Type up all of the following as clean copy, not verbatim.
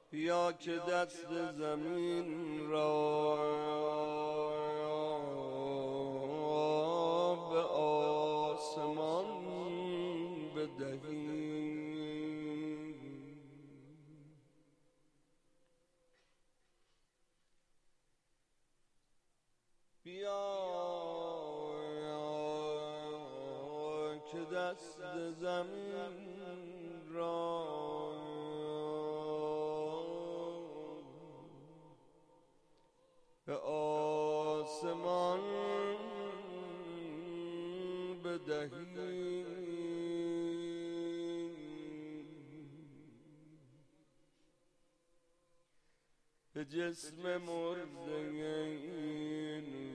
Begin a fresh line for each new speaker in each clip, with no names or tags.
یا که دست زمین را به آسمان بدهی، بیا که دست زمین را به آسمان بدهی، به جسم مرده این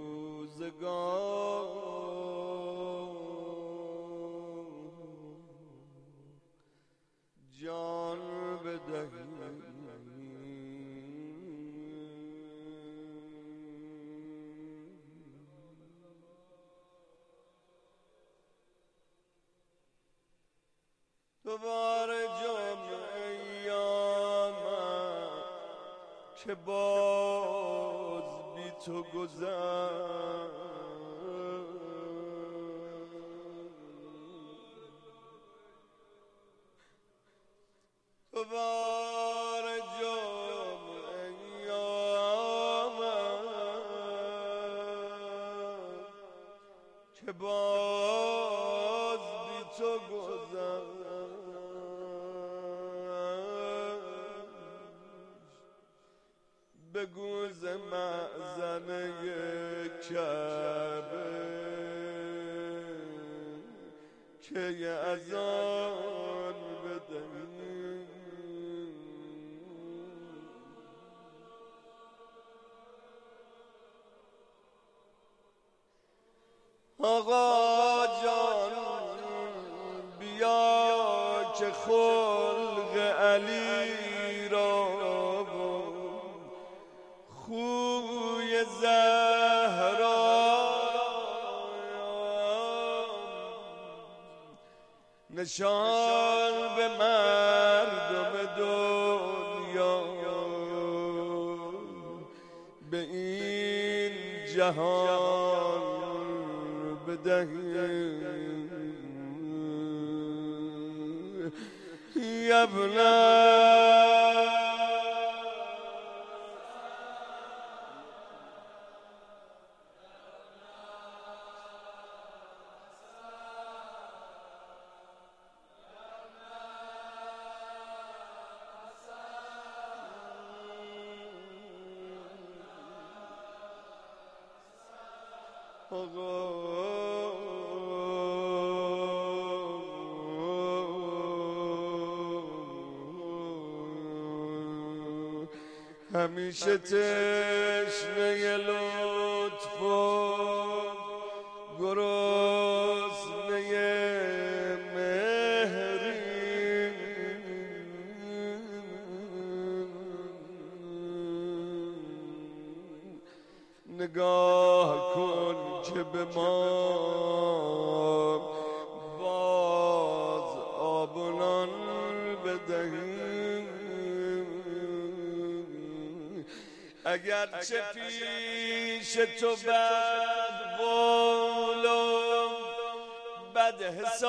روزگار جان بدهی. دوباره جمعه ایامم که باز بی تو گذشت، دوباره جمعه ایامم که باز بی تو گذشت، به گوز معزنه کعبه که از آن بدهی. آقا جان بیا که خلق علی را خوی زهرا نشان به مردم دنیا، به این جهان بدهی. یبنا همیشه تشنه لطف و گرسنه مهری، نگاه کن که به ما باز آبونان بدهی. اگرچه پیش تو بد قول و بد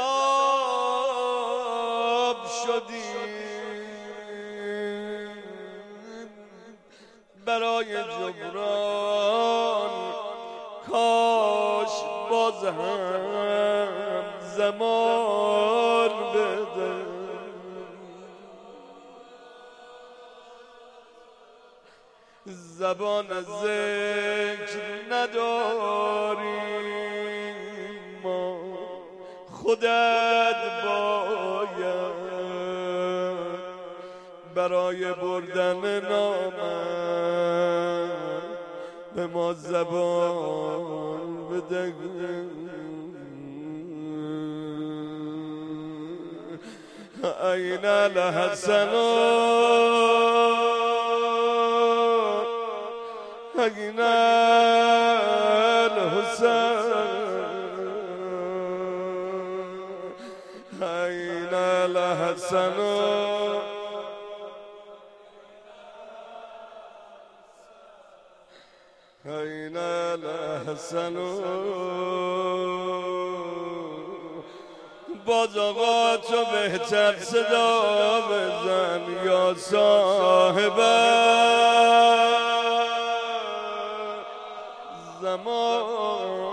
حساب شدیم، برای جبران کاش باز هم زمان بده. زبان ذکر نداریم ما، خودت باید برای بردن نامت به ما زبان بدهی. این الحسن این الحسن این الحسن این الحسن باز آقا تو بهتر صدا بزن یا صاحب زمان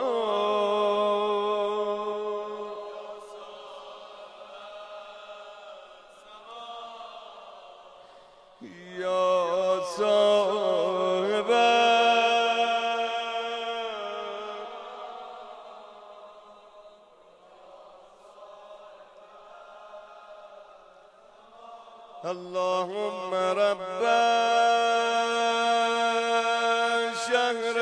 یا صاحب اللهم رب شهر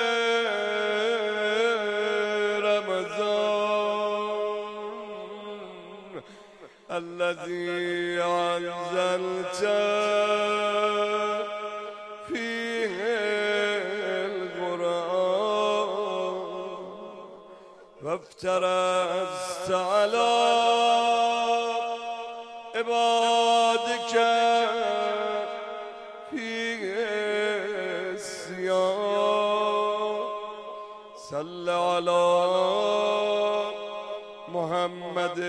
رمضان الذي أنزلت فيه القرآن وافترست على عبادك فيه الصيام صل على محمد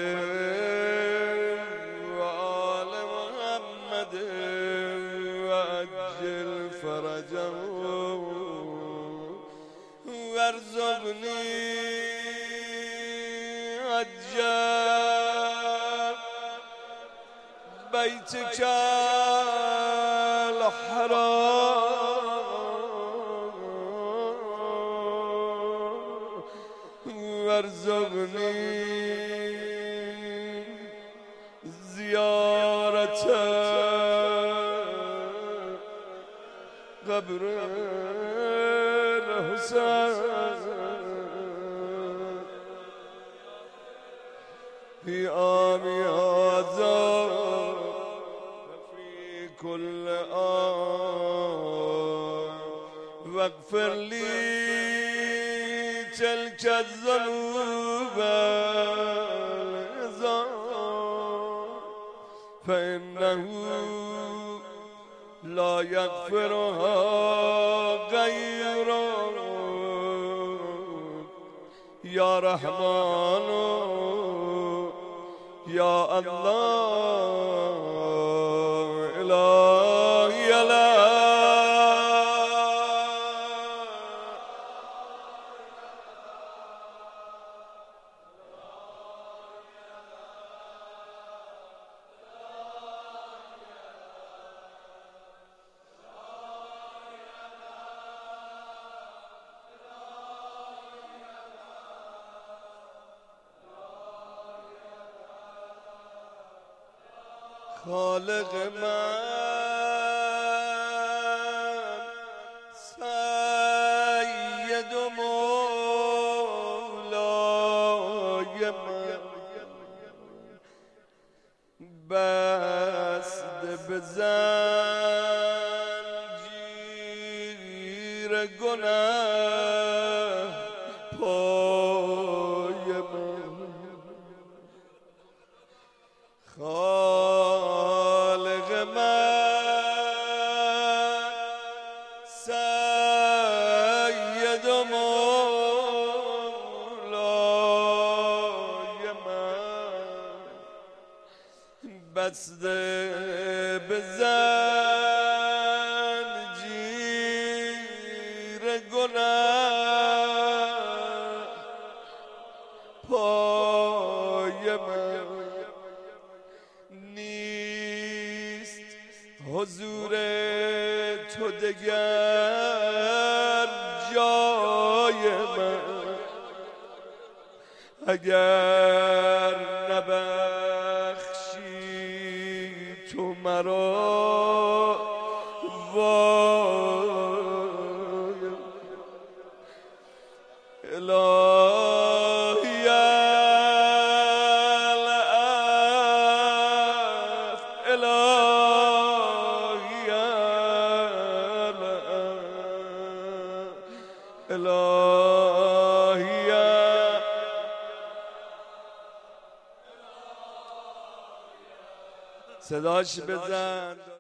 وآل محمد وعجل فرجه وارزقني عجل بيتك الحرام وارزقني زيارة قبر الحسين في عام هذا كل واغفر لي تلك الذنوب فإنه لا يغفرها غيرك يا رحمن يا الله إلهي لا خالق من سید و مولای من بسته به زنجیر گناه پای من خالق من سید و مولای من بسته به زنجیر گناه پای من حضور تو دگر جای من اگر نبخشی تو مرا وای الهی الهی صداش بزن.